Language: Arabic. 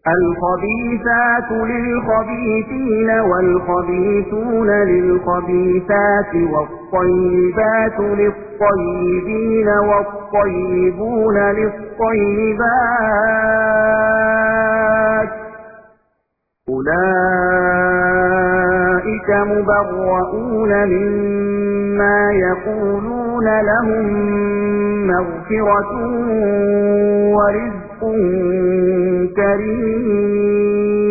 الخبيثات للخبيثين والخبيثون للخبيثات والطيبات للطيبين والطيبون للطيبات أولئك مبرؤون مما يقولون لهم مغفرة ورزق كريم